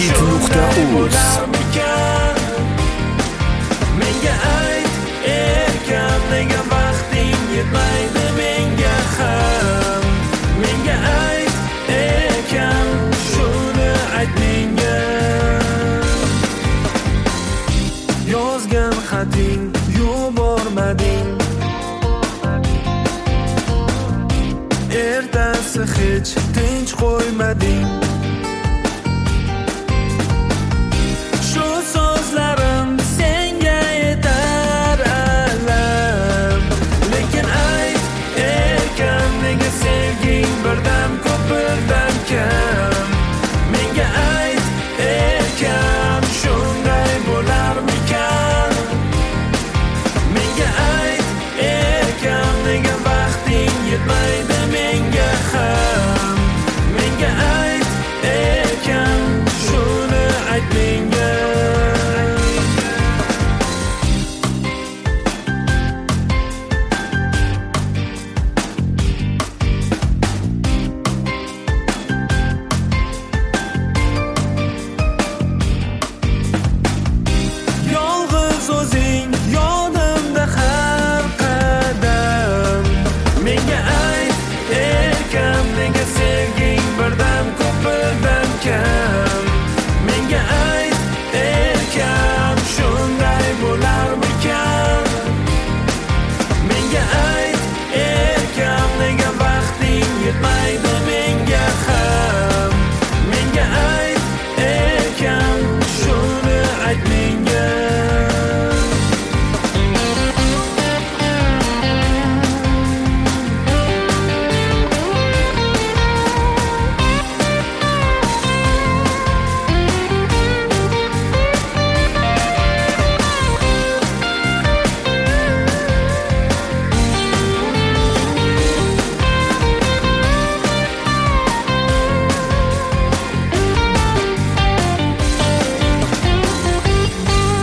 megahit.uz. Menga ayt erkan, nega vaqting yetmaydi menga ham. Menga ayt erkan, shuni ayt menga. Yozgan xating yubormading, ertasi hech tinch qo'ymading. Shu so'zlarim senga yetar alam, lekin ayt erkan, nega sevging birdan ko'p birdan kam. Menga ayt erkan, shunday bo'larmikan. Menga ayt erkan, nega vaqting yetmaydi menga ham. Menga ayt erkan, shuni ayt menga. Yolg'iz o'zing yonimda har qadam. Menga ayt erkan, nega sevging birdan ko'p birdan kam. Menga ayt erkan, shunday bo'larmikan. Menga ayt erkan, nega vaqting yetmaydi menga ham. Menga ayt erkan, shuni ayt menga.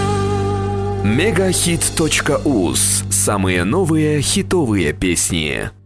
megahit.uz. Самые новые хитовые песни.